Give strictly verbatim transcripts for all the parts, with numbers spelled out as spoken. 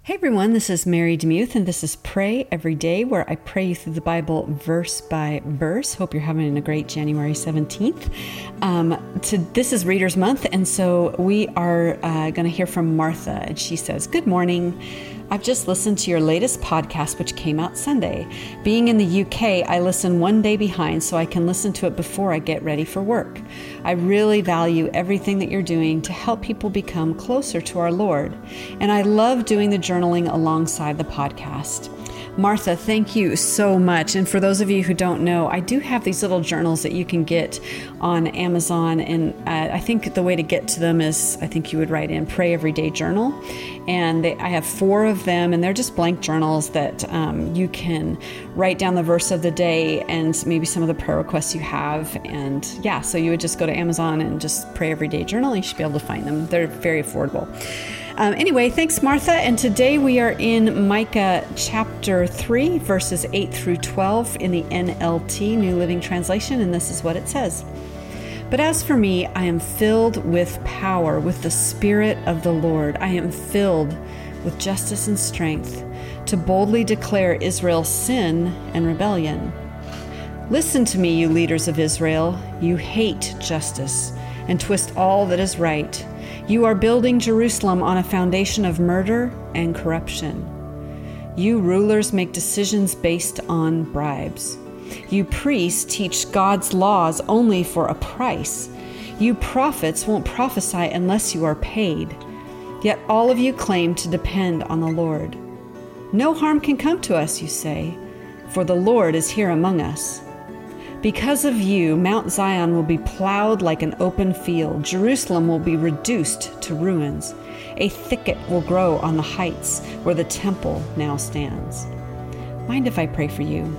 Hey everyone, this is Mary DeMuth, and this is Pray Every Day, where I pray you through the Bible verse by verse. Hope you're having a great January seventeenth. Um, to, this is Reader's Month, and so we are uh, going to hear from Martha, and she says, "Good morning. I've just listened to your latest podcast, which came out Sunday. Being in the U K, I listen one day behind so I can listen to it before I get ready for work. I really value everything that you're doing to help people become closer to our Lord, and I love doing the journaling alongside the podcast." Martha, thank you so much. And for those of you who don't know, I do have these little journals that you can get on Amazon. And uh, I think the way to get to them is, I think you would write in Pray Everyday Journal. And they, I have four of them, and they're just blank journals that um, you can write down the verse of the day and maybe some of the prayer requests you have. And yeah, so you would just go to Amazon and just Pray Everyday Journal. You should be able to find them. They're very affordable. Um, anyway, thanks, Martha. And today we are in Micah chapter three, verses eight through twelve in the N L T, New Living Translation. And this is what it says. "But as for me, I am filled with power, with the Spirit of the Lord. I am filled with justice and strength to boldly declare Israel's sin and rebellion. Listen to me, you leaders of Israel. You hate justice and twist all that is right. You are building Jerusalem on a foundation of murder and corruption. You rulers make decisions based on bribes. You priests teach God's laws only for a price. You prophets won't prophesy unless you are paid. Yet all of you claim to depend on the Lord. No harm can come to us, you say, for the Lord is here among us. Because of you, Mount Zion will be plowed like an open field. Jerusalem will be reduced to ruins. A thicket will grow on the heights where the temple now stands." Mind if I pray for you?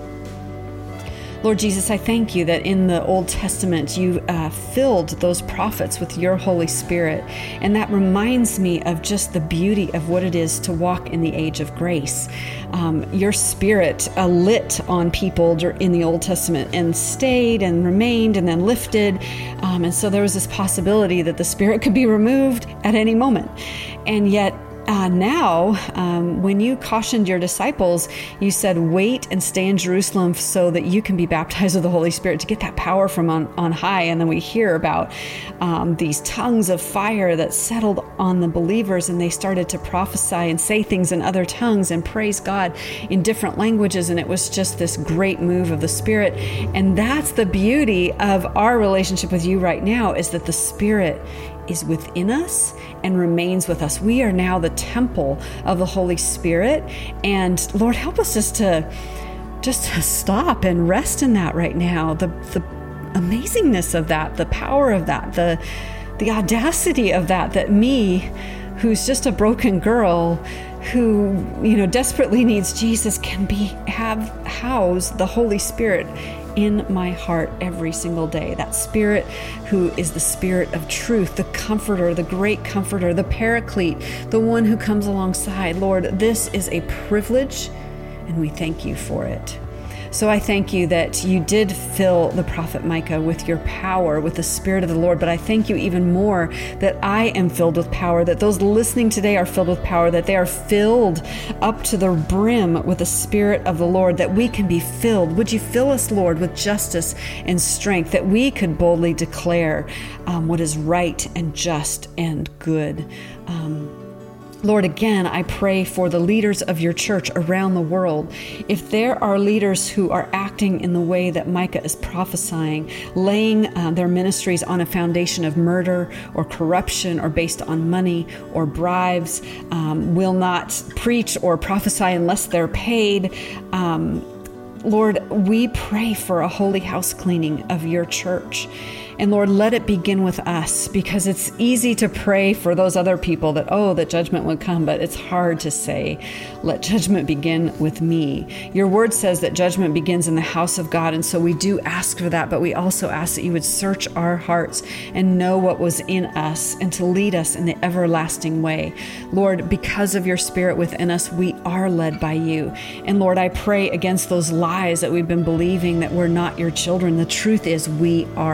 Lord Jesus, I thank you that in the Old Testament, you uh, filled those prophets with your Holy Spirit. And that reminds me of just the beauty of what it is to walk in the age of grace. Um, your Spirit uh, lit on people in the Old Testament and stayed and remained and then lifted. Um, and so there was this possibility that the Spirit could be removed at any moment. And yet, Uh, now, um, when you cautioned your disciples, you said, wait and stay in Jerusalem so that you can be baptized with the Holy Spirit to get that power from on, on high. And then we hear about um, these tongues of fire that settled on the believers, and they started to prophesy and say things in other tongues and praise God in different languages. And it was just this great move of the Spirit. And that's the beauty of our relationship with you right now, is that the Spirit is within us and remains with us. We are now the temple of the Holy Spirit. And Lord, help us just to just to stop and rest in that right now. The the amazingness of that, the power of that, the the audacity of that, that me, who's just a broken girl who, you know, desperately needs Jesus, can be have house the Holy Spirit in my heart every single day. That Spirit who is the Spirit of truth, the comforter, the great comforter, the paraclete, the one who comes alongside. Lord, this is a privilege, and we thank you for it. So I thank you that you did fill the prophet Micah with your power, with the Spirit of the Lord. But I thank you even more that I am filled with power, that those listening today are filled with power, that they are filled up to the brim with the Spirit of the Lord, that we can be filled. Would you fill us, Lord, with justice and strength, that we could boldly declare um, what is right and just and good. Um, Lord, again, I pray for the leaders of your church around the world. If there are leaders who are acting in the way that Micah is prophesying, laying uh, their ministries on a foundation of murder or corruption or based on money or bribes, um, will not preach or prophesy unless they're paid, um, Lord, we pray for a holy house cleaning of your church. And Lord, let it begin with us, because it's easy to pray for those other people that, oh, that judgment would come, but it's hard to say, let judgment begin with me. Your word says that judgment begins in the house of God. And so we do ask for that, but we also ask that you would search our hearts and know what was in us and to lead us in the everlasting way. Lord, because of your Spirit within us, we are led by you. And Lord, I pray against those lies that we've been believing that we're not your children. The truth is we are your children.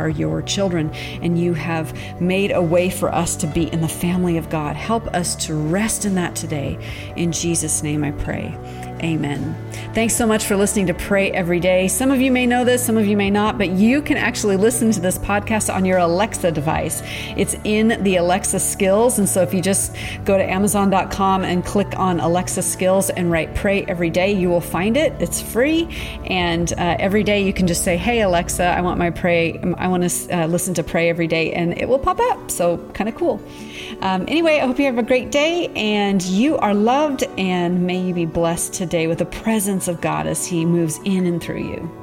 children, and you have made a way for us to be in the family of God. Help us to rest in that today. In Jesus' name I pray. Amen. Thanks so much for listening to Pray Every Day. Some of you may know this, some of you may not, but you can actually listen to this podcast on your Alexa device. It's in the Alexa skills. And so if you just go to amazon dot com and click on Alexa skills and write Pray Every Day, you will find it. It's free. And uh, every day you can just say, hey, Alexa, I want my pray. I want to uh, listen to Pray Every Day, and it will pop up. So kind of cool. Um, anyway, I hope you have a great day and you are loved, and may you be blessed today with the presence of God as He moves in and through you.